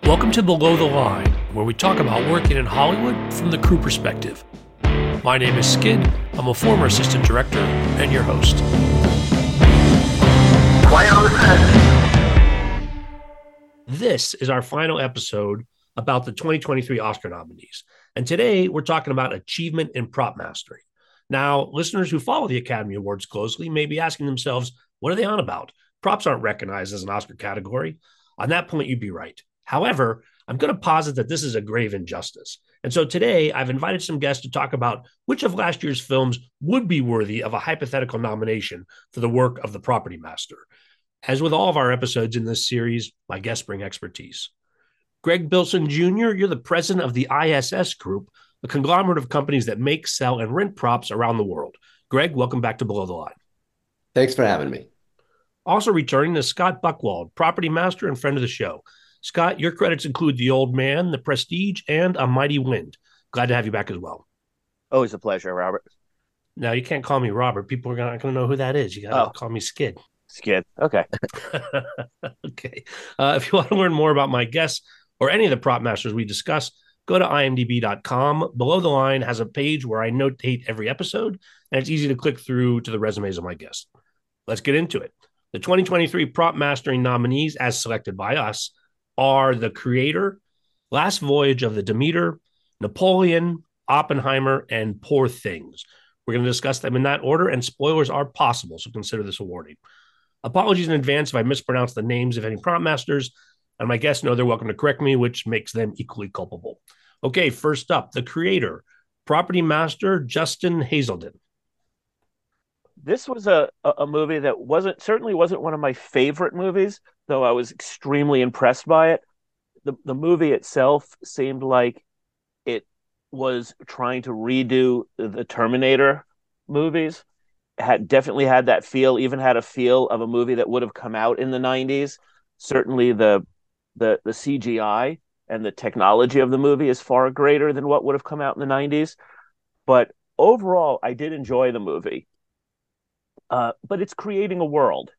Welcome to Below the Line, where we talk about working in Hollywood from the crew perspective. My name is Skid. I'm a former assistant director and your host. Quiet on the set. This is our final episode about the 2023 Oscar nominees. And today we're talking about achievement in prop mastering. Now, listeners who follow the Academy Awards closely may be asking themselves, what are they on about? Props aren't recognized as an Oscar category. On that point, you'd be right. However, I'm going to posit that this is a grave injustice. And so today I've invited some guests to talk about which of last year's films would be worthy of a hypothetical nomination for the work of the property master. As with all of our episodes in this series, my guests bring expertise. Greg Bilson Jr., you're the president of the ISS Group, a conglomerate of companies that make, sell, and rent props around the world. Greg, welcome back to Below the Line. Thanks for having me. Also returning is Scott Buchwald, property master and friend of the show. Scott, your credits include The Old Man, The Prestige, and A Mighty Wind. Glad to have you back as well. Always a pleasure, Robert. Now, you can't call me Robert. People are not going to know who that is. You got to call me Skid. Skid. Okay. Okay. If you want to learn more about my guests or any of the prop masters we discuss, go to imdb.com. Below the Line has a page where I notate every episode, and it's easy to click through to the resumes of my guests. Let's get into it. The 2023 prop mastering nominees, as selected by us, are The Creator, Last Voyage of the Demeter, Napoleon, Oppenheimer, and Poor Things. We're going to discuss them in that order, and spoilers are possible, so consider this a warning. Apologies in advance if I mispronounce the names of any prop masters, and my guests know they're welcome to correct me, which makes them equally culpable. Okay, first up, The Creator, property master Justin Hazelden. This was a movie that certainly wasn't one of my favorite movies, though I was extremely impressed by it. The movie itself seemed like it was trying to redo the Terminator movies. Definitely had that feel, even had a feel of a movie that would have come out in the 90s. Certainly the CGI and the technology of the movie is far greater than what would have come out in the 90s. But overall, I did enjoy the movie. But it's creating a world.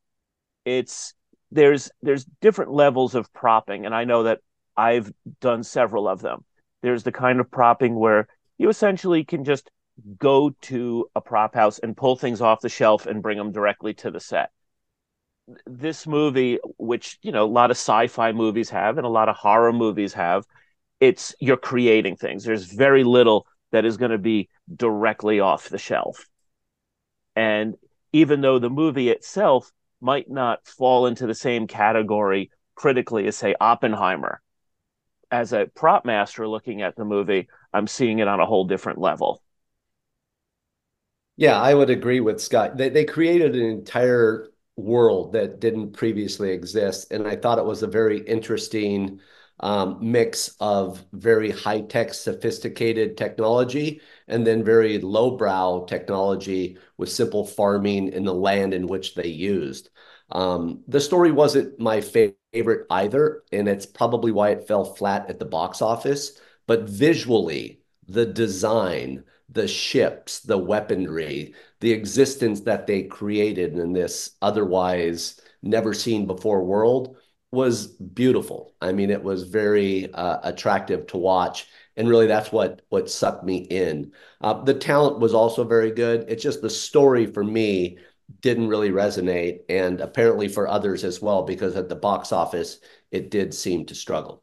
There's different levels of propping, and I know that I've done several of them. There's the kind of propping where you essentially can just go to a prop house and pull things off the shelf and bring them directly to the set. This movie, which a lot of sci-fi movies have and a lot of horror movies have, you're creating things. There's very little that is going to be directly off the shelf. And even though the movie itself might not fall into the same category critically as, say, Oppenheimer, as a prop master looking at the movie, I'm seeing it on a whole different level. Yeah, I would agree with Scott. They created an entire world that didn't previously exist, and I thought it was a very interesting mix of very high-tech, sophisticated technology and then very lowbrow technology with simple farming in the land in which they used. The story wasn't my favorite either, and it's probably why it fell flat at the box office. But visually, the design, the ships, the weaponry, the existence that they created in this otherwise never seen before world was beautiful. I mean, it was very attractive to watch. And really, that's what sucked me in. The talent was also very good. It's just the story for me didn't really resonate, and apparently for others as well, because at the box office, it did seem to struggle.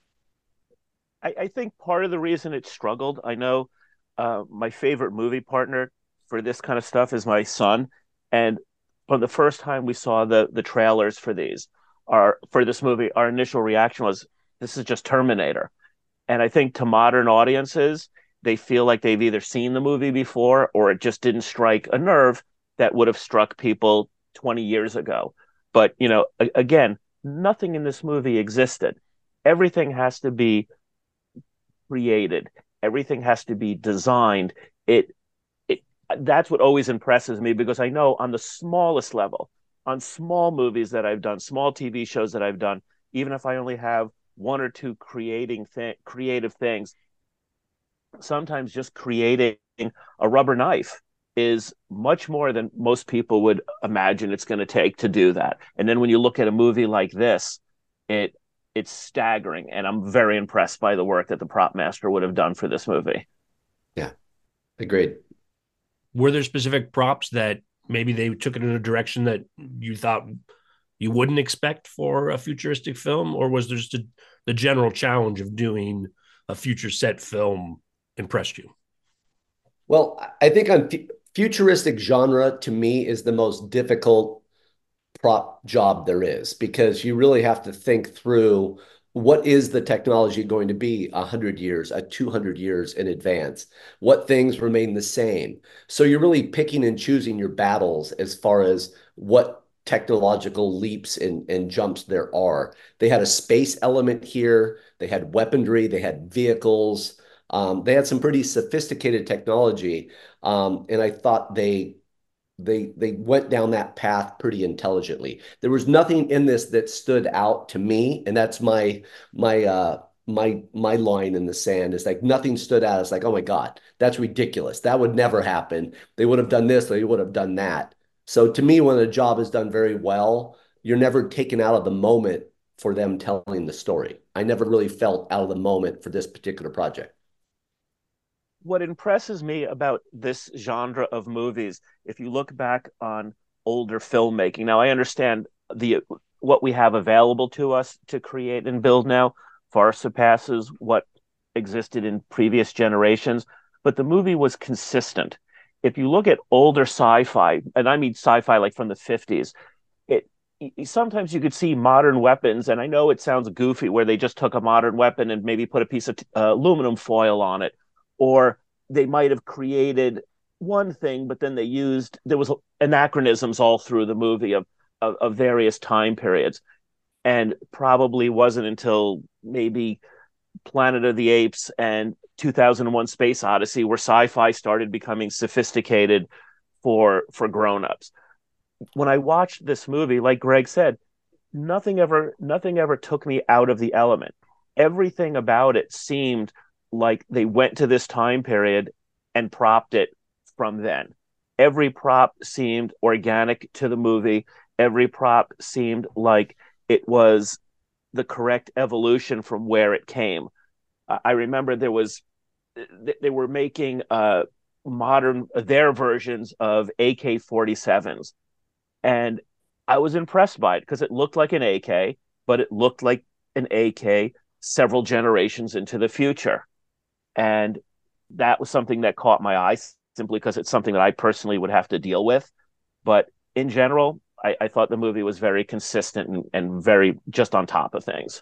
I think part of the reason it struggled, I know my favorite movie partner for this kind of stuff is my son. And on the first time we saw the trailers for this movie, our initial reaction was, this is just Terminator. And I think to modern audiences, they feel like they've either seen the movie before or it just didn't strike a nerve that would have struck people 20 years ago. But, again, nothing in this movie existed. Everything has to be created. Everything has to be designed. That's what always impresses me, because I know on the smallest level, on small movies that I've done, small TV shows that I've done, even if I only have one or two creative things, sometimes just creating a rubber knife is much more than most people would imagine it's going to take to do that. And then when you look at a movie like this, it it's staggering, and I'm very impressed by the work that the prop master would have done for this movie. Yeah, agreed. Were there specific props that maybe they took it in a direction that you thought you wouldn't expect for a futuristic film, or was there just the general challenge of doing a future set film impressed you? Well, I think on futuristic genre to me is the most difficult prop job there is because you really have to think through what is the technology going to be 100 years, 200 years in advance? What things remain the same? So you're really picking and choosing your battles as far as what technological leaps and jumps there are. They had a space element here. They had weaponry. They had vehicles. They had some pretty sophisticated technology. And I thought they went down that path pretty intelligently. There was nothing in this that stood out to me, and that's my line in the sand is like nothing stood out. It's like, oh my God, that's ridiculous. That would never happen. They would have done this, they would have done that. So to me, when a job is done very well, you're never taken out of the moment for them telling the story. I never really felt out of the moment for this particular project. What impresses me about this genre of movies, if you look back on older filmmaking, now I understand the what we have available to us to create and build now far surpasses what existed in previous generations, but the movie was consistent. If you look at older sci-fi, and I mean sci-fi like from the 50s, it sometimes you could see modern weapons, and I know it sounds goofy where they just took a modern weapon and maybe put a piece of aluminum foil on it, or they might have created one thing, but then there was anachronisms all through the movie of various time periods. And probably wasn't until maybe Planet of the Apes and 2001 Space Odyssey where sci-fi started becoming sophisticated for grown-ups. When I watched this movie, like Greg said, nothing ever took me out of the element. Everything about it seemed like they went to this time period and propped it from then. Every prop seemed organic to the movie. Every prop seemed like it was the correct evolution from where it came. I remember they were making modern their versions of AK-47s, and I was impressed by it because it looked like an AK, but it looked like an AK several generations into the future. And that was something that caught my eye simply because it's something that I personally would have to deal with. But in general, I thought the movie was very consistent and very just on top of things.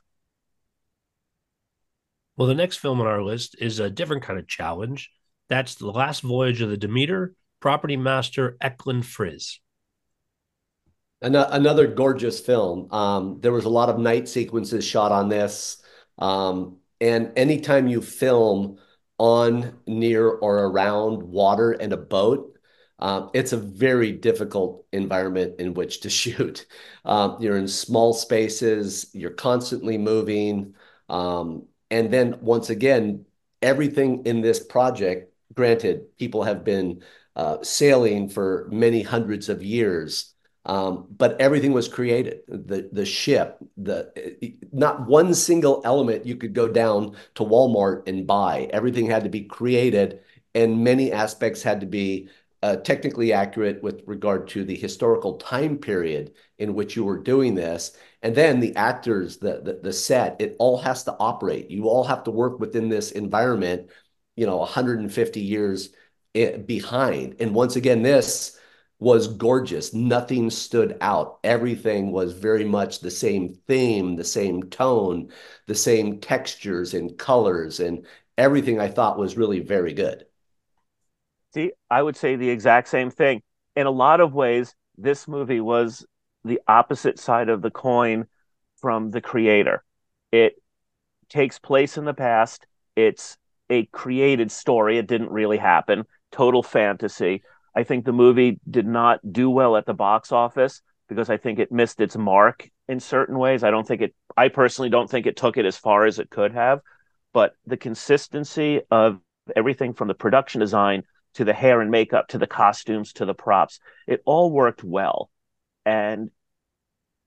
Well, the next film on our list is a different kind of challenge. That's The Last Voyage of the Demeter, Property Master Eklund Frizz. Another gorgeous film. There was a lot of night sequences shot on this. And anytime you film on, near, or around water and a boat, it's a very difficult environment in which to shoot. You're in small spaces, you're constantly moving. And then once again, everything in this project, granted, people have been sailing for many hundreds of years. But everything was created. The ship, not one single element you could go down to Walmart and buy. Everything had to be created, and many aspects had to be technically accurate with regard to the historical time period in which you were doing this. And then the actors, the set, it all has to operate. You all have to work within this environment, 150 years behind. And once again, this was gorgeous. Nothing stood out. Everything was very much the same theme, the same tone, the same textures and colors, and everything I thought was really very good. See, I would say the exact same thing. In a lot of ways, this movie was the opposite side of the coin from the creator. It takes place in the past. It's a created story. It didn't really happen. Total fantasy. I think the movie did not do well at the box office because I think it missed its mark in certain ways. I personally don't think it took it as far as it could have, but the consistency of everything from the production design to the hair and makeup to the costumes to the props, it all worked well. And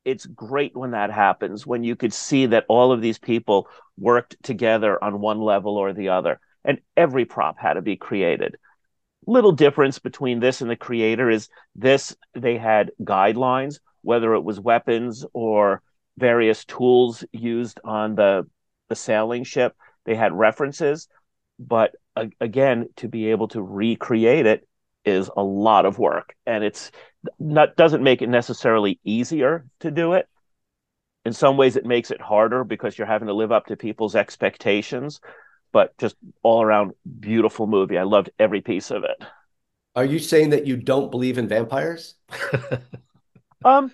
it's great when that happens, when you could see that all of these people worked together on one level or the other, and every prop had to be created. Little difference between this and the creator is this, they had guidelines, whether it was weapons or various tools used on the sailing ship. They had references, but again, to be able to recreate it is a lot of work, and it's not doesn't make it necessarily easier to do it. In some ways, it makes it harder because you're having to live up to people's expectations. But just all around beautiful movie. I loved every piece of it. Are you saying that you don't believe in vampires? Um,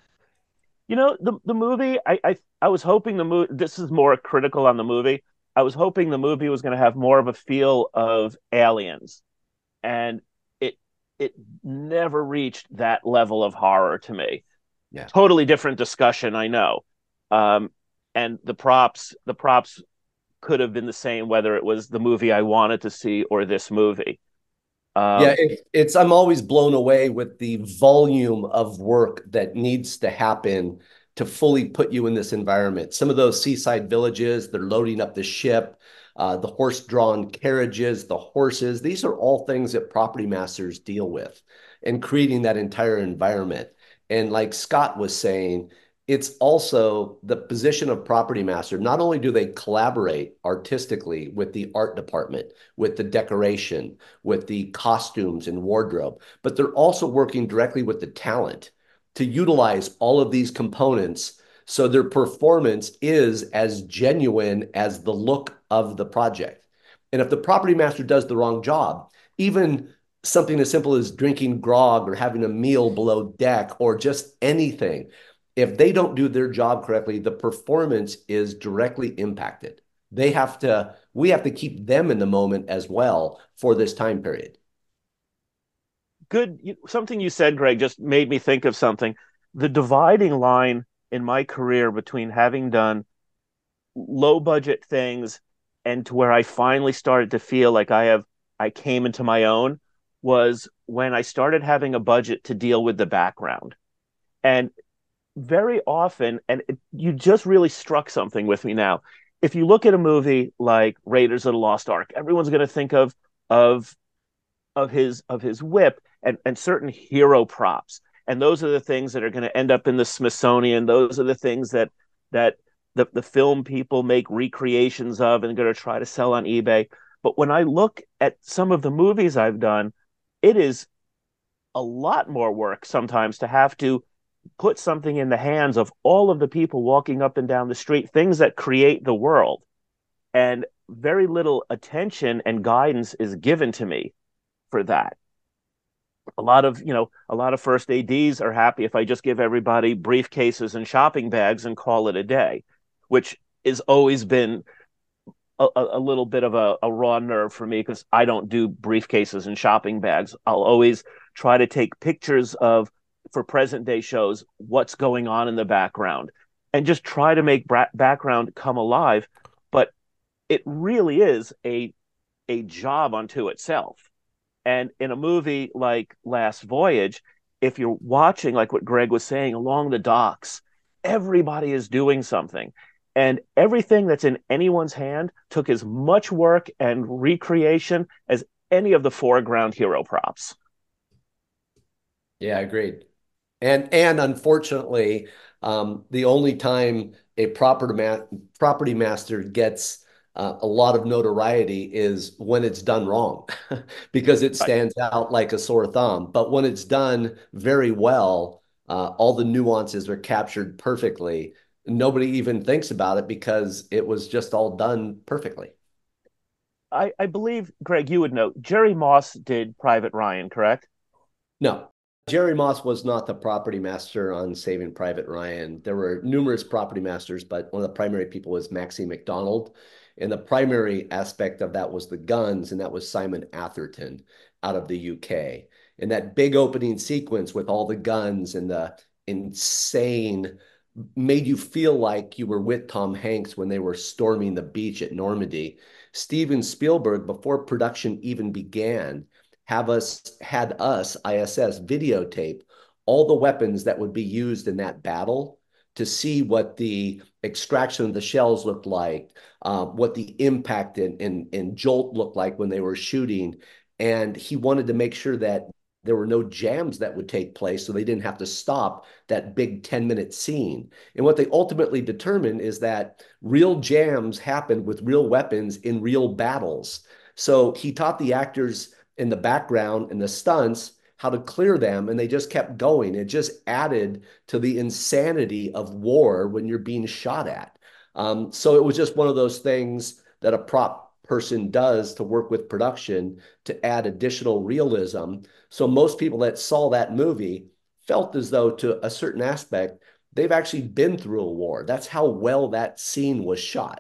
the movie. I was hoping the movie. This is more critical on the movie. I was hoping the movie was going to have more of a feel of Aliens, and it it never reached that level of horror to me. Yeah. Totally different discussion, I know. Um, and the props could have been the same whether it was the movie I wanted to see or this movie. Yeah, Um, it's I'm always blown away with the volume of work that needs to happen to fully put you in this environment. Some of those seaside villages, they're loading up the ship, the horse-drawn carriages, the horses. These are all things that property masters deal with and creating that entire environment. And like Scott was saying, it's also the position of property master. Not only do they collaborate artistically with the art department, with the decoration, with the costumes and wardrobe, but they're also working directly with the talent to utilize all of these components so their performance is as genuine as the look of the project. And if the property master does the wrong job, even something as simple as drinking grog or having a meal below deck or just anything, if they don't do their job correctly, the performance is directly impacted. We have to keep them in the moment as well for this time period. good. Something you said, Greg, just made me think of something. The dividing line in my career between having done low budget things and to where I finally started to feel like I came into my own was when I started having a budget to deal with the background. And very often, and you just really struck something with me now. If you look at a movie like Raiders of the Lost Ark, everyone's going to think of of his whip and certain hero props, and those are the things that are going to end up in the Smithsonian. Those are the things that the film people make recreations of and going to try to sell on eBay. But when I look at some of the movies I've done, it is a lot more work sometimes to have to put something in the hands of all of the people walking up and down the street, things that create the world. And very little attention and guidance is given to me for that. A lot of first ads are happy if I just give everybody briefcases and shopping bags and call it a day, which has always been a little bit of a raw nerve for me because I don't do briefcases and shopping bags. I'll always try to take pictures of, for present day shows, what's going on in the background and just try to make background come alive. But it really is a job unto itself. And in a movie like Last Voyage, if you're watching, like what Greg was saying, along the docks, everybody is doing something. And everything that's in anyone's hand took as much work and recreation as any of the foreground hero props. Yeah, agreed. And unfortunately, the only time a property master gets a lot of notoriety is when it's done wrong, because it Right. stands out like a sore thumb. But when it's done very well, all the nuances are captured perfectly. Nobody even thinks about it because it was just all done perfectly. I believe, Greg, you would know, Jerry Moss did Private Ryan, correct? No, Jerry Moss was not the property master on Saving Private Ryan. There were numerous property masters, but one of the primary people was Maxie McDonald. And the primary aspect of that was the guns, and that was Simon Atherton out of the UK. And that big opening sequence with all the guns and the insane made you feel like you were with Tom Hanks when they were storming the beach at Normandy. Steven Spielberg, before production even began, had us ISS videotape all the weapons that would be used in that battle to see what the extraction of the shells looked like, what the impact and jolt looked like when they were shooting. And he wanted to make sure that there were no jams that would take place so they didn't have to stop that big 10-minute scene. And what they ultimately determined is that real jams happened with real weapons in real battles. So he taught the actors in the background and the stunts how to clear them, and they just kept going. It just added to the insanity of war when you're being shot at. So it was just one of those things that a prop person does to work with production to add additional realism. So most people that saw that movie felt as though, to a certain aspect, they've actually been through a war. That's how well that scene was shot.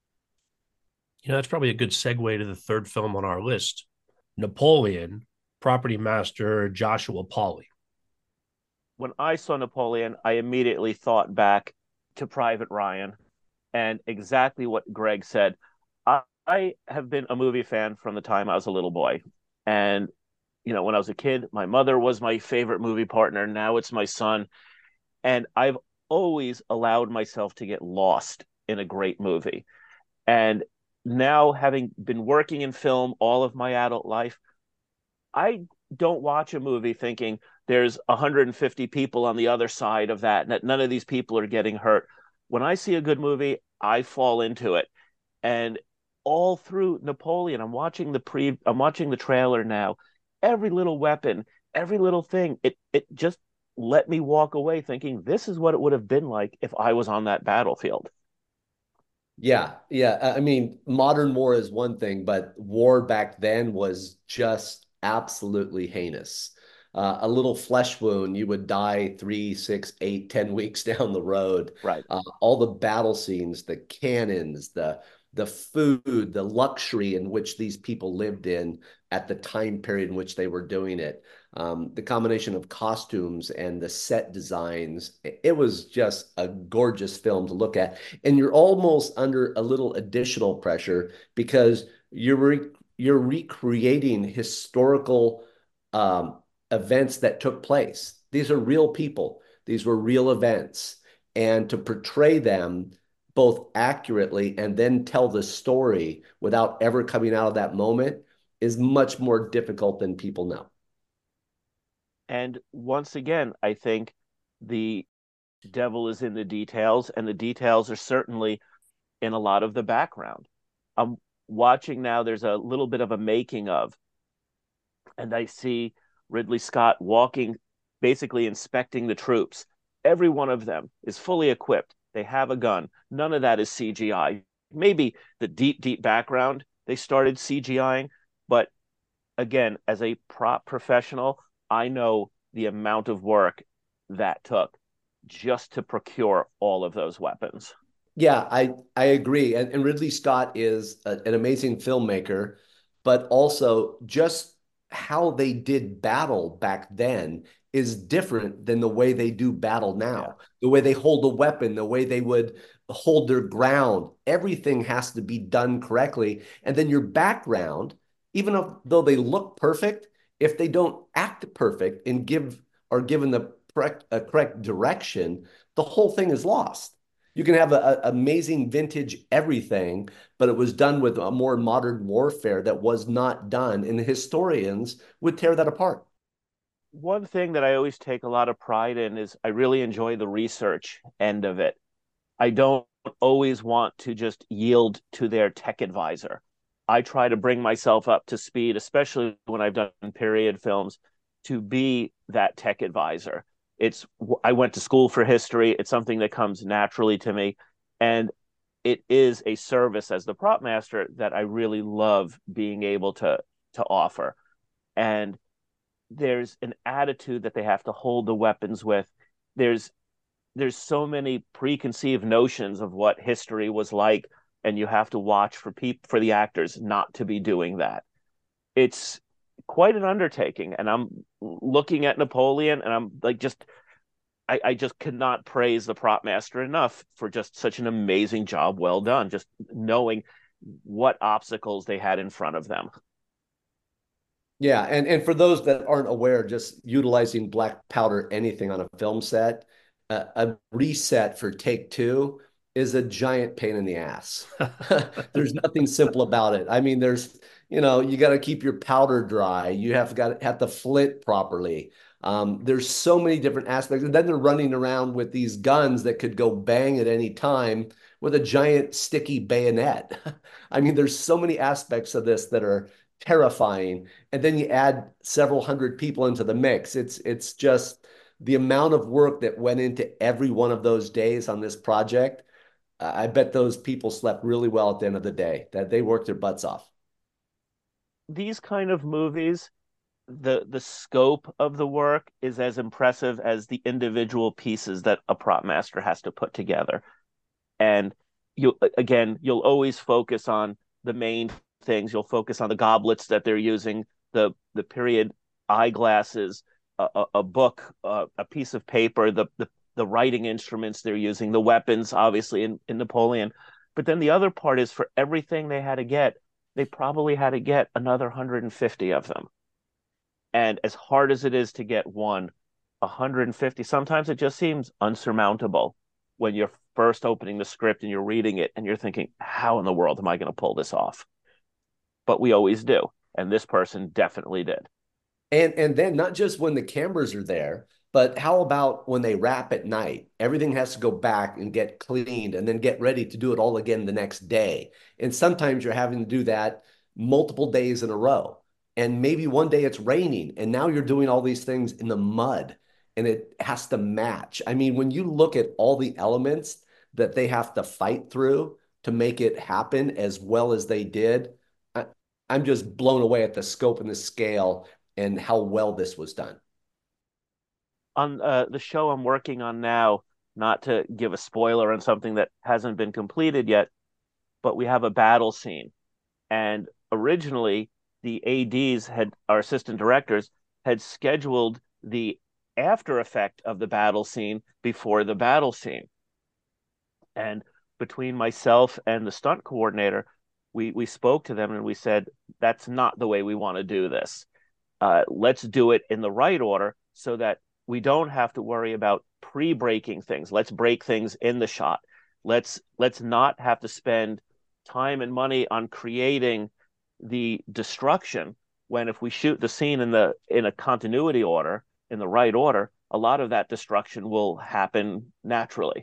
That's probably a good segue to the third film on our list, Napoleon, property master Joshua Pauly. When I saw Napoleon, I immediately thought back to Private Ryan and exactly what Greg said. I have been a movie fan from the time I was a little boy. And, when I was a kid, my mother was my favorite movie partner. Now it's my son. And I've always allowed myself to get lost in a great movie. And now, having been working in film all of my adult life, I don't watch a movie thinking there's 150 people on the other side of that, and that none of these people are getting hurt. When I see a good movie, I fall into it. And all through Napoleon, I'm watching the trailer now. Every little weapon, every little thing, it just let me walk away thinking this is what it would have been like if I was on that battlefield. Yeah, yeah. I mean, modern war is one thing, but war back then was just absolutely heinous. A little flesh wound, you would die 3, 6, 8, 10 weeks down the road. Right. All the battle scenes, the cannons, the food, the luxury in which these people lived in at the time period in which they were doing it, the combination of costumes and the set designs, it was just a gorgeous film to look at. And you're almost under a little additional pressure because you're recreating historical events that took place. These are real people. These were real events. And to portray them both accurately and then tell the story without ever coming out of that moment is much more difficult than people know. And once again, I think the devil is in the details, and the details are certainly in a lot of the background. I'm watching now, there's a little bit of a making of, and I see Ridley Scott walking, basically inspecting the troops. Every one of them is fully equipped. They have a gun. None of that is CGI. Maybe the deep background they started CGIing, but again, as a prop professional, I know the amount of work that took just to procure all of those weapons. Yeah, I agree. And Ridley Scott is an amazing filmmaker, but also just how they did battle back then is different than the way they do battle Yeah. now. The way they hold a weapon, the way they would hold their ground, everything has to be done correctly. And then your background, even though they look perfect, if they don't act perfect and given the correct direction, the whole thing is lost. You can have a amazing vintage everything, but it was done with a more modern warfare that was not done, and the historians would tear that apart. One thing that I always take a lot of pride in is I really enjoy the research end of it. I don't always want to just yield to their tech advisor. I try to bring myself up to speed, especially when I've done period films, to be that tech advisor. I went to school for history. It's something that comes naturally to me. And it is a service as the prop master that I really love being able to offer. And there's an attitude that they have to hold the weapons with. There's so many preconceived notions of what history was like, and you have to watch for the actors not to be doing that. It's quite an undertaking, and I'm looking at Napoleon, and I'm like, I just could not praise the prop master enough for just such an amazing job, well done. Just knowing what obstacles they had in front of them. Yeah, and for those that aren't aware, just utilizing black powder anything on a film set a reset for take two is a giant pain in the ass. There's nothing simple about it. I mean, you got to keep your powder dry. You have to flit properly. There's so many different aspects. And then they're running around with these guns that could go bang at any time with a giant sticky bayonet. I mean, there's so many aspects of this that are terrifying. And then you add several hundred people into the mix. It's just the amount of work that went into every one of those days on this project. I bet those people slept really well at the end of the day, that they worked their butts off. These kind of movies, the scope of the work is as impressive as the individual pieces that a prop master has to put together. And you'll always focus on the main things. You'll focus on the goblets that they're using, the period eyeglasses, a book, a piece of paper, the writing instruments they're using, the weapons, obviously in Napoleon. But then the other part is, for everything they had to get, they probably had to get another 150 of them. And as hard as it is to get 150, sometimes it just seems unsurmountable when you're first opening the script and you're reading it and you're thinking, how in the world am I going to pull this off? But we always do. And this person definitely did. And then not just when the cameras are there, but how about when they wrap at night? Everything has to go back and get cleaned and then get ready to do it all again the next day. And sometimes you're having to do that multiple days in a row. And maybe one day it's raining, and now you're doing all these things in the mud, and it has to match. I mean, when you look at all the elements that they have to fight through to make it happen as well as they did, I'm just blown away at the scope and the scale and how well this was done. On the show I'm working on now, not to give a spoiler on something that hasn't been completed yet, but we have a battle scene. And originally, the ADs our assistant directors had scheduled the after effect of the battle scene before the battle scene. And between myself and the stunt coordinator, we spoke to them and we said, that's not the way we want to do this. Let's do it in the right order so that we don't have to worry about pre-breaking things. Let's break things in the shot. Let's not have to spend time and money on creating the destruction, when if we shoot the scene in a continuity order, in the right order, a lot of that destruction will happen naturally.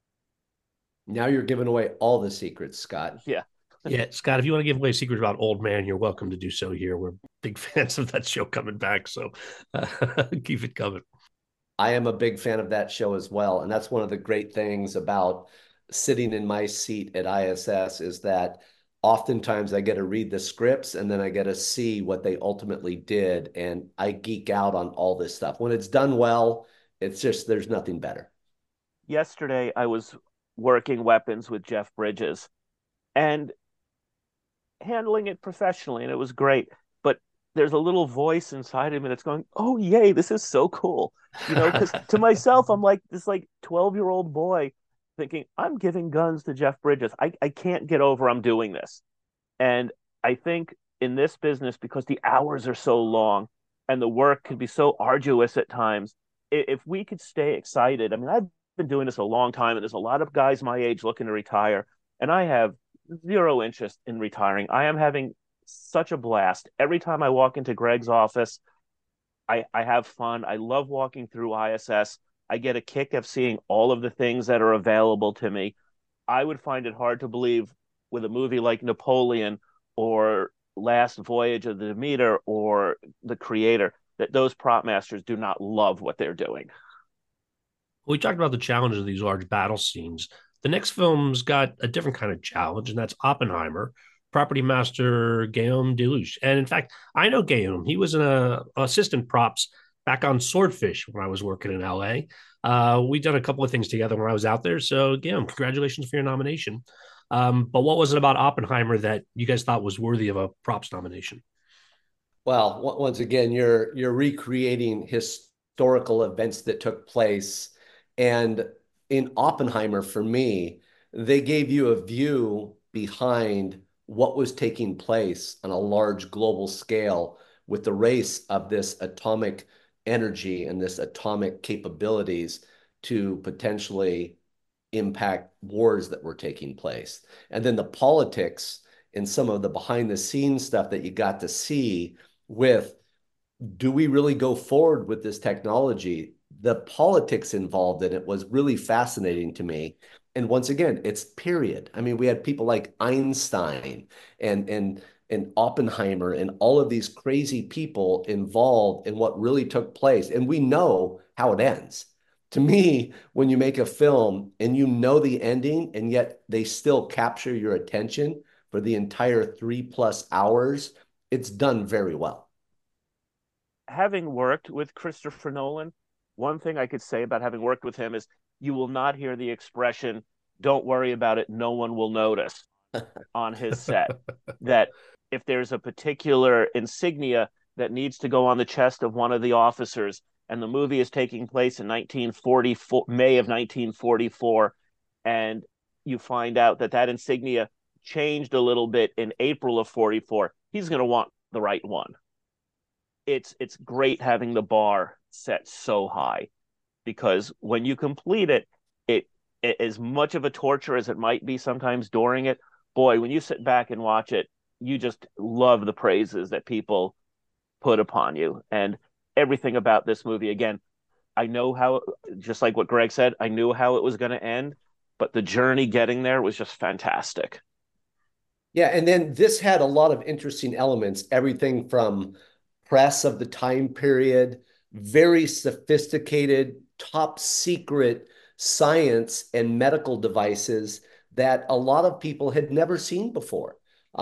Now you're giving away all the secrets, Scott. Yeah. Yeah, Scott, if you want to give away secrets about Old Man, you're welcome to do so here. We're big fans of that show coming back, so keep it coming. I am a big fan of that show as well. And that's one of the great things about sitting in my seat at ISS, is that oftentimes I get to read the scripts and then I get to see what they ultimately did. And I geek out on all this stuff. When it's done well, it's just, there's nothing better. Yesterday, I was working weapons with Jeff Bridges and handling it professionally, and it was great. But there's a little voice inside of me that's going, oh, yay, this is so cool. Because to myself, I'm like this 12-year-old boy thinking, I'm giving guns to Jeff Bridges. I can't get over I'm doing this. And I think in this business, because the hours are so long and the work can be so arduous at times, if we could stay excited. I mean, I've been doing this a long time, and there's a lot of guys my age looking to retire, and I have zero interest in retiring. I am having such a blast. Every time I walk into Greg's office, I have fun. I love walking through ISS. I get a kick of seeing all of the things that are available to me. I would find it hard to believe with a movie like Napoleon or Last Voyage of the Demeter or The Creator that those prop masters do not love what they're doing. We talked about the challenges of these large battle scenes. The next film's got a different kind of challenge, and that's Oppenheimer, property master Guillaume Delouche. And in fact, I know Guillaume. He was an assistant props back on Swordfish when I was working in LA. We done a couple of things together when I was out there. So, Guillaume, congratulations for your nomination. But what was it about Oppenheimer that you guys thought was worthy of a props nomination? Well, once again, you're recreating historical events that took place. And in Oppenheimer, for me, they gave you a view behind what was taking place on a large global scale with the race of this atomic energy and this atomic capabilities. to potentially impact wars that were taking place. And then the politics and some of the behind the scenes stuff that you got to see with, do we really go forward with this technology? The politics involved in it was really fascinating to me. And once again, it's period. I mean, we had people like Einstein and Oppenheimer and all of these crazy people involved in what really took place. And we know how it ends. To me, when you make a film and you know the ending, and yet they still capture your attention for the entire 3+ hours, it's done very well. Having worked with Christopher Nolan, one thing I could say about having worked with him is you will not hear the expression, don't worry about it, no one will notice on his set. That if there's a particular insignia that needs to go on the chest of one of the officers, and the movie is taking place in 1944, May of 1944, and you find out that that insignia changed a little bit in April of 44, he's going to want the right one. It's great having the bar set so high, because when you complete it, as much of a torture as it might be sometimes during it, boy, when you sit back and watch it, you just love the praises that people put upon you. And everything about this movie, again, I know how, just like what Greg said, I knew how it was going to end, but the journey getting there was just fantastic. Yeah, and then this had a lot of interesting elements, everything from press of the time period, very sophisticated, top secret science and medical devices that a lot of people had never seen before.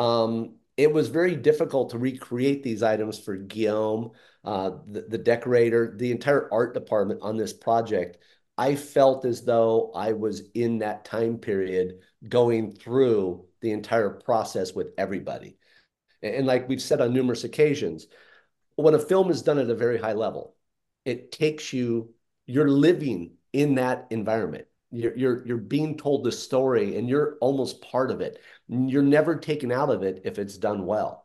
It was very difficult to recreate these items for Guillaume, the decorator, the entire art department on this project. I felt as though I was in that time period going through the entire process with everybody. And like we've said on numerous occasions, when a film is done at a very high level, it takes you, you're living in that environment. You're being told the story and you're almost part of it. You're never taken out of it if it's done well.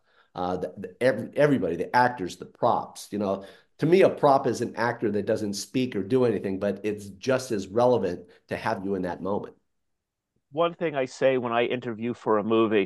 Everybody, the actors, the props, to me, a prop is an actor that doesn't speak or do anything, but it's just as relevant to have you in that moment. One thing I say when I interview for a movie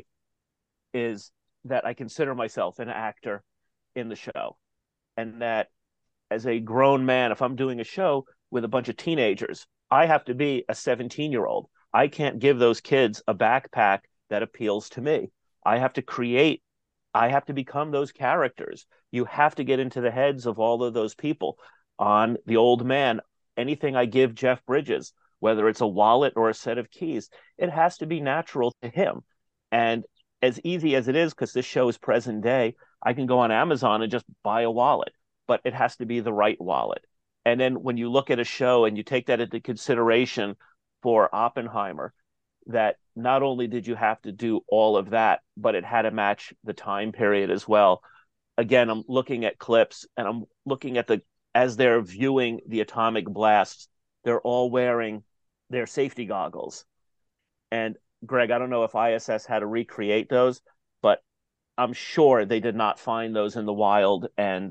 is that I consider myself an actor in the show, and that as a grown man, if I'm doing a show with a bunch of teenagers, I have to be a 17-year-old. I can't give those kids a backpack that appeals to me. I have to create, I have to become those characters. You have to get into the heads of all of those people. On The Old Man, anything I give Jeff Bridges, whether it's a wallet or a set of keys, it has to be natural to him. And as easy as it is, because this show is present day, I can go on Amazon and just buy a wallet, but it has to be the right wallet. And then when you look at a show and you take that into consideration for Oppenheimer, that not only did you have to do all of that, but it had to match the time period as well. Again, I'm looking at clips and I'm looking at as they're viewing the atomic blasts, they're all wearing their safety goggles. And Greg, I don't know if ISS had to recreate those, but I'm sure they did not find those in the wild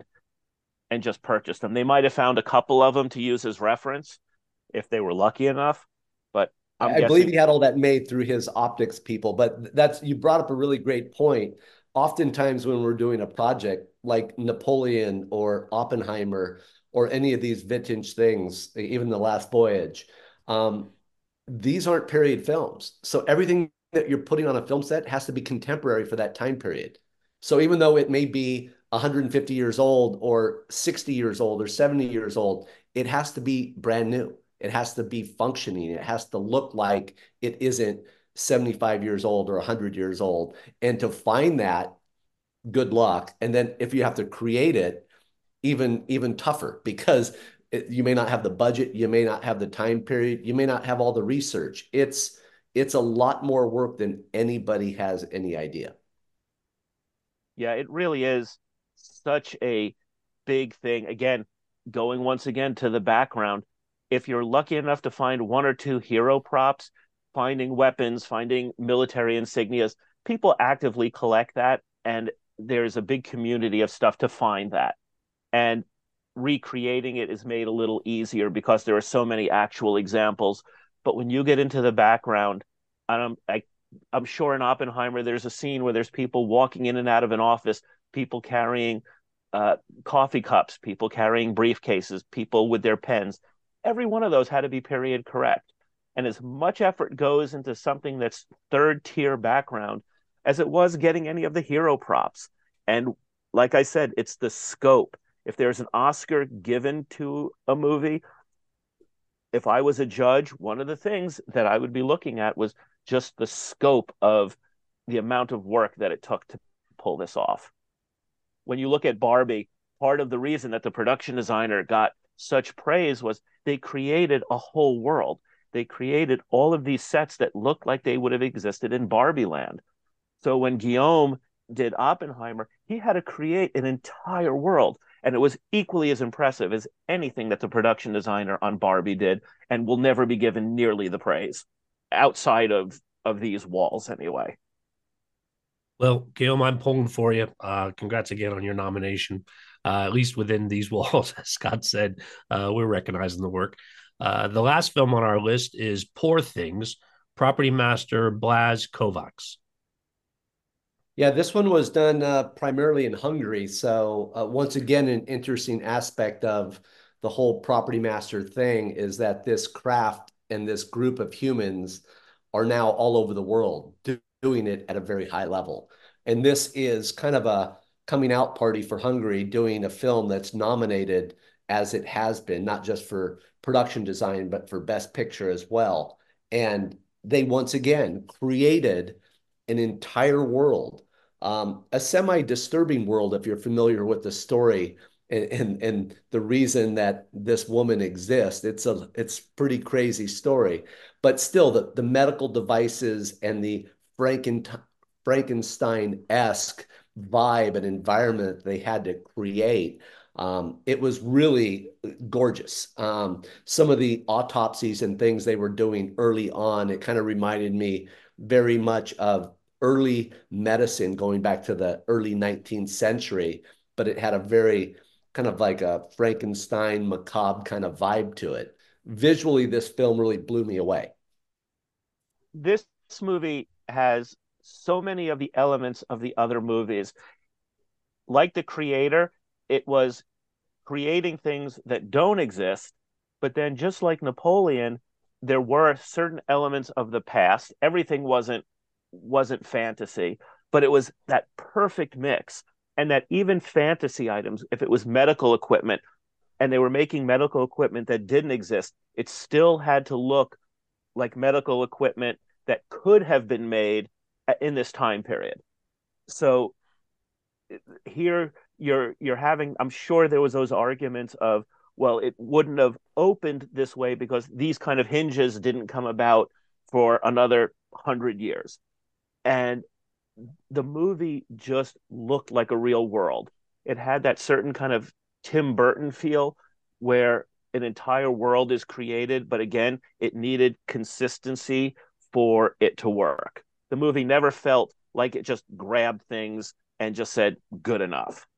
and just purchase them. They might have found a couple of them to use as reference if they were lucky enough, but I believe he had all that made through his optics people. But you brought up a really great point. Oftentimes when we're doing a project like Napoleon or Oppenheimer or any of these vintage things, even The Last Voyage, these aren't period films. So everything that you're putting on a film set has to be contemporary for that time period. So even though it may be 150 years old or 60 years old or 70 years old, it has to be brand new. It has to be functioning. It has to look like it isn't 75 years old or 100 years old. And to find that, good luck. And then if you have to create it, even tougher, because you may not have the budget, you may not have the time period, you may not have all the research. It's a lot more work than anybody has any idea. Yeah, it really is such a big thing. Again, going once again to the background, if you're lucky enough to find one or two hero props, finding weapons, finding military insignias, people actively collect that. And there's a big community of stuff to find that. And recreating it is made a little easier because there are so many actual examples. But when you get into the background, I'm sure in Oppenheimer there's a scene where there's people walking in and out of an office, people carrying coffee cups, people carrying briefcases, people with their pens. Every one of those had to be period correct. And as much effort goes into something that's third tier background as it was getting any of the hero props. And like I said, it's the scope. If there's an Oscar given to a movie, if I was a judge, one of the things that I would be looking at was just the scope of the amount of work that it took to pull this off. When you look at Barbie, part of the reason that the production designer got such praise was they created a whole world. They created all of these sets that looked like they would have existed in Barbie land. So when Guillaume did Oppenheimer, he had to create an entire world. And it was equally as impressive as anything that the production designer on Barbie did, and will never be given nearly the praise outside of these walls anyway. Well, Guillaume, I'm pulling for you. Congrats again on your nomination. At least within these walls, as Scott said, we're recognizing the work. The last film on our list is Poor Things, Property Master Blaž Kovacs. Yeah, this one was done primarily in Hungary. So once again, an interesting aspect of the whole property master thing is that this craft and this group of humans are now all over the world doing it at a very high level. And this is kind of a coming out party for Hungary, doing a film that's nominated as it has been, not just for production design, but for Best Picture as well. And they once again created an entire world, a semi-disturbing world if you're familiar with the story and the reason that this woman exists. It's pretty crazy story, but still the medical devices and the Frankenstein-esque vibe and environment they had to create. It was really gorgeous. Some of the autopsies and things they were doing early on, it kind of reminded me very much of early medicine going back to the early 19th century, but it had a very kind of like a Frankenstein macabre kind of vibe to it. Visually, this film really blew me away. This movie has so many of the elements of the other movies. Like the creator, it was creating things that don't exist, but then just like Napoleon, there were certain elements of the past. Everything wasn't fantasy, but it was that perfect mix. And that even fantasy items, if it was medical equipment and they were making medical equipment that didn't exist, it still had to look like medical equipment that could have been made in this time period. So here you're having, I'm sure there was those arguments of, well, it wouldn't have opened this way because these kind of hinges didn't come about for another 100 years. And the movie just looked like a real world. It had that certain kind of Tim Burton feel where an entire world is created, but again, it needed consistency for it to work. The movie never felt like it just grabbed things and just said, good enough.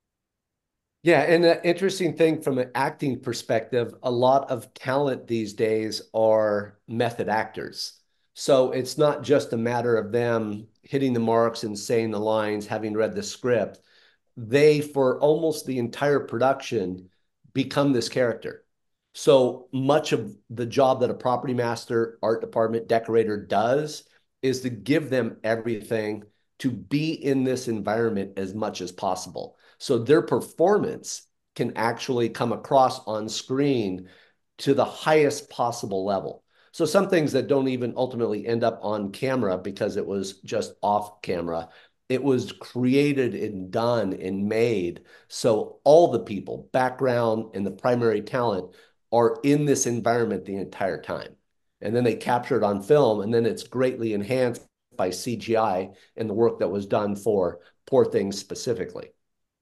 Yeah, and the interesting thing from an acting perspective, a lot of talent these days are method actors. So it's not just a matter of them hitting the marks and saying the lines, having read the script. They, for almost the entire production, become this character. So much of the job that a property master, art department, decorator does is to give them everything to be in this environment as much as possible. So their performance can actually come across on screen to the highest possible level. So some things that don't even ultimately end up on camera because it was just off camera, it was created and done and made. So all the people, background and the primary talent are in this environment the entire time. And then they capture it on film, and then it's greatly enhanced by CGI and the work that was done for Poor Things specifically.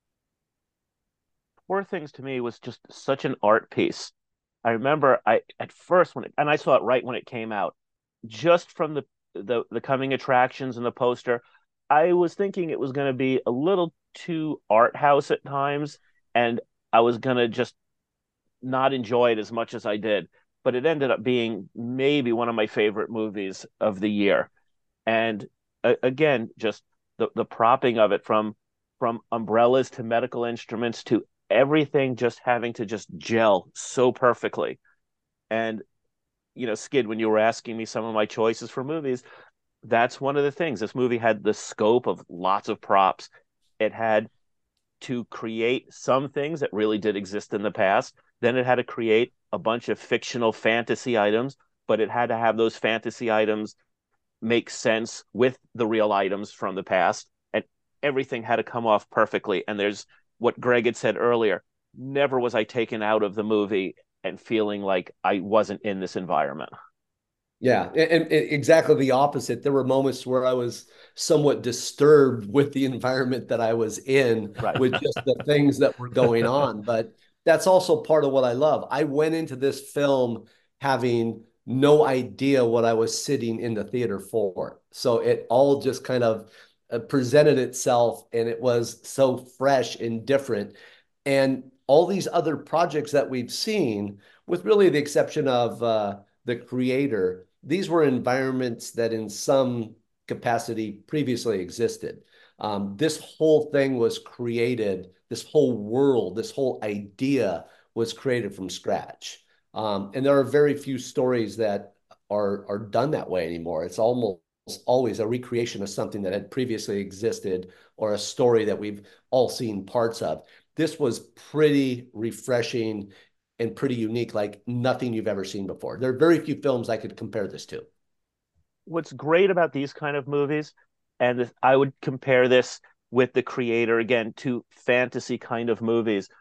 Poor Things to me was just such an art piece. I remember I at first and I saw it right when it came out, just from the coming attractions and the poster, I was thinking it was going to be a little too art house at times, and I was gonna just not enjoy it as much as I did. But it ended up being maybe one of my favorite movies of the year. And again, just the propping of it, from umbrellas to medical instruments to everything just having to just gel so perfectly. And Skid, when you were asking me some of my choices for movies, that's one of the things. This movie had the scope of lots of props. It had to create some things that really did exist in the past. Then it had to create a bunch of fictional fantasy items, but it had to have those fantasy items make sense with the real items from the past. And everything had to come off perfectly. And there's what Greg had said earlier. Never was I taken out of the movie and feeling like I wasn't in this environment. Yeah, and exactly the opposite. There were moments where I was somewhat disturbed with the environment that I was in, Right. with just the things that were going on. But that's also part of what I love. I went into this film having no idea what I was sitting in the theater for. So it all just kind of presented itself, and it was so fresh and different. And all these other projects that we've seen, with really the exception of the creator, these were environments that in some capacity previously existed. This whole thing was created, this whole world, this whole idea was created from scratch. And there are very few stories that are done that way anymore. It's almost always a recreation of something that had previously existed, or a story that we've all seen parts of. This was pretty refreshing and pretty unique, like nothing you've ever seen before. There are very few films I could compare this to. What's great about these kind of movies, and I would compare this with the creator again to fantasy kind of movies,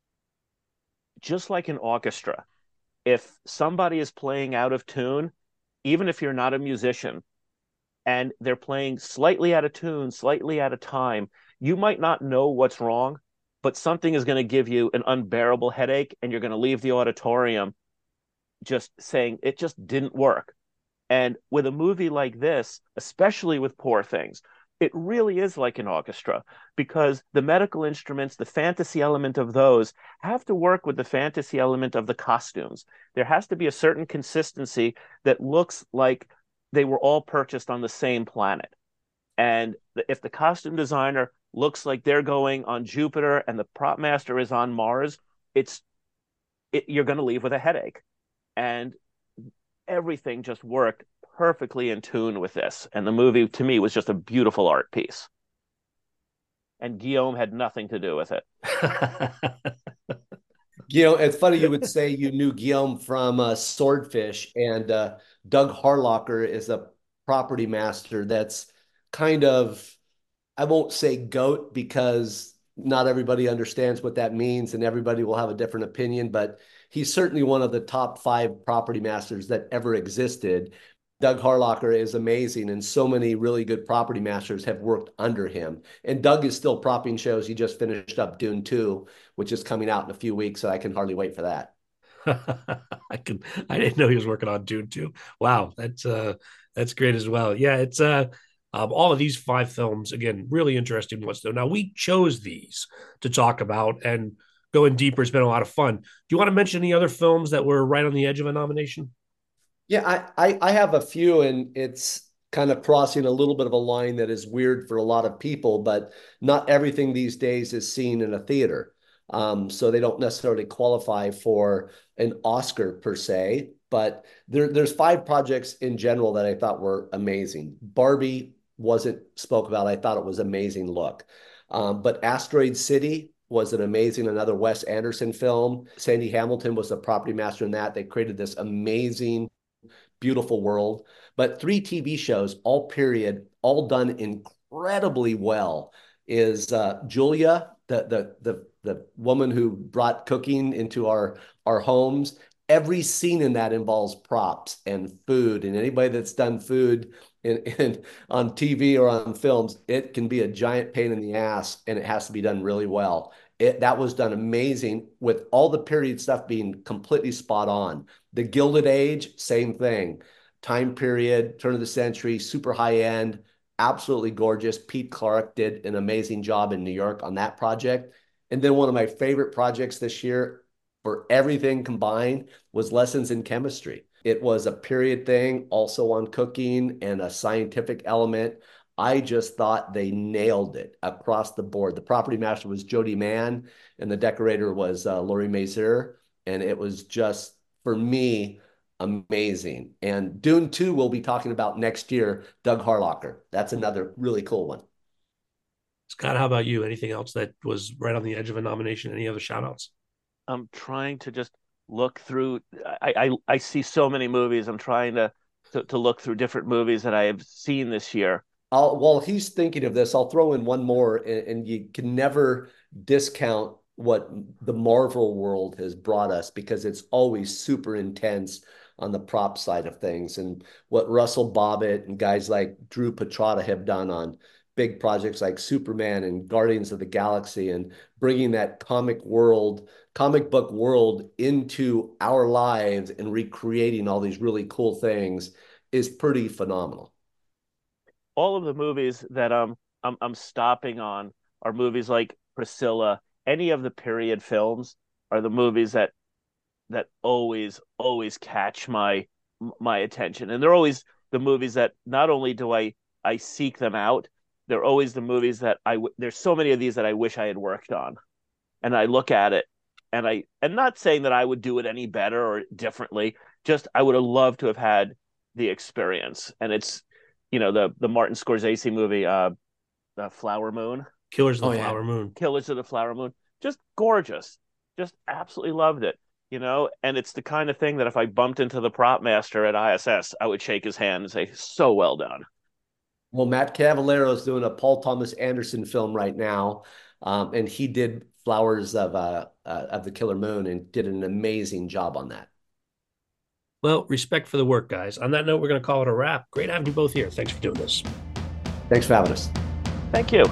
just like an orchestra. If somebody is playing out of tune, even if you're not a musician, and they're playing slightly out of tune, slightly out of time, you might not know what's wrong, but something is going to give you an unbearable headache, and you're going to leave the auditorium just saying it just didn't work. And with a movie like this, especially with Poor Things, it really is like an orchestra, because the medical instruments, the fantasy element of those have to work with the fantasy element of the costumes. There has to be a certain consistency that looks like they were all purchased on the same planet. And if the costume designer looks like they're going on Jupiter and the prop master is on Mars, you're going to leave with a headache. And everything just worked perfectly in tune with this. And the movie, to me, was just a beautiful art piece. And Guillaume had nothing to do with it. It's funny you would say you knew Guillaume from Swordfish, and Doug Harlocker is a property master that's kind of, I won't say goat, because not everybody understands what that means and everybody will have a different opinion, but he's certainly one of the top 5 property masters that ever existed. Doug Harlocker is amazing, and so many really good property masters have worked under him. And Doug is still propping shows. He just finished up Dune 2, which is coming out in a few weeks, so I can hardly wait for that. I didn't know he was working on Dune too. Wow, that's great as well. Yeah, it's all of these 5 films, again, really interesting ones though. Now we chose these to talk about, and going deeper has been a lot of fun. Do you want to mention any other films that were right on the edge of a nomination? Yeah, I have a few, and it's kind of crossing a little bit of a line that is weird for a lot of people, but not everything these days is seen in a theater. So they don't necessarily qualify for an Oscar per se, but there's 5 projects in general that I thought were amazing. Barbie wasn't spoke about. I thought it was amazing look. But Asteroid City was an amazing, another Wes Anderson film. Sandy Hamilton was the property master in that. They created this amazing, beautiful world. But 3 TV shows, all period, all done incredibly well. Is Julia, the woman who brought cooking into our homes. Every scene in that involves props and food, and anybody that's done food on TV or on films, it can be a giant pain in the ass, and it has to be done really well. That was done amazing, with all the period stuff being completely spot on. The Gilded Age, same thing. Time period, turn of the century, super high end, absolutely gorgeous. Pete Clark did an amazing job in New York on that project. And then one of my favorite projects this year for everything combined was Lessons in Chemistry. It was a period thing, also on cooking and a scientific element. I just thought they nailed it across the board. The property master was Jody Mann, and the decorator was Laurie Mazur. And it was just, for me, amazing. And Dune 2, we'll be talking about next year, Doug Harlocker. That's another really cool one. Scott, how about you? Anything else that was right on the edge of a nomination? Any other shout outs? I'm trying to just look through. I see so many movies. I'm trying to look through different movies that I have seen this year. While he's thinking of this, I'll throw in one more, and you can never discount what the Marvel world has brought us, because it's always super intense on the prop side of things, and what Russell Bobbitt and guys like Drew Petrotta have done on big projects like Superman and Guardians of the Galaxy, and bringing that comic book world into our lives and recreating all these really cool things is pretty phenomenal. All of the movies that I'm stopping on are movies like Priscilla. Any of the period films are the movies that always catch my attention, and they're always the movies that not only do I seek them out, they're always the movies that there's so many of these that I wish I had worked on, and I look at it, and not saying that I would do it any better or differently, just I would have loved to have had the experience. And it's, the Martin Scorsese movie, the Flower Moon. Killers of the Flower Moon. Killers of the Flower Moon. Just gorgeous. Just absolutely loved it. And it's the kind of thing that if I bumped into the prop master at ISS, I would shake his hand and say, so well done. Well, Matt Cavallero is doing a Paul Thomas Anderson film right now, and he did Flowers of the Killer Moon and did an amazing job on that. Well, respect for the work, guys. On that note, we're going to call it a wrap. Great having you both here. Thanks for doing this. Thanks for having us. Thank you.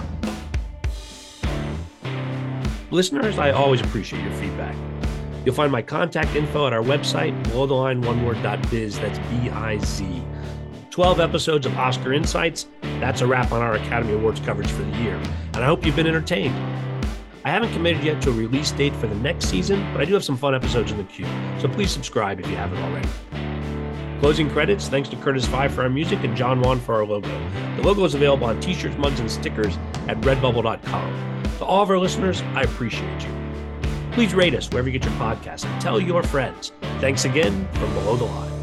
Listeners, I always appreciate your feedback. You'll find my contact info at our website, belowtheline.biz. That's B-I-Z. 12 episodes of Oscar Insights. That's a wrap on our Academy Awards coverage for the year. And I hope you've been entertained. I haven't committed yet to a release date for the next season, but I do have some fun episodes in the queue. So please subscribe if you haven't already. Closing credits, thanks to Curtis Five for our music and John Wan for our logo. The logo is available on t-shirts, mugs, and stickers at redbubble.com. To all of our listeners, I appreciate you. Please rate us wherever you get your podcasts and tell your friends. Thanks again from Below the Line.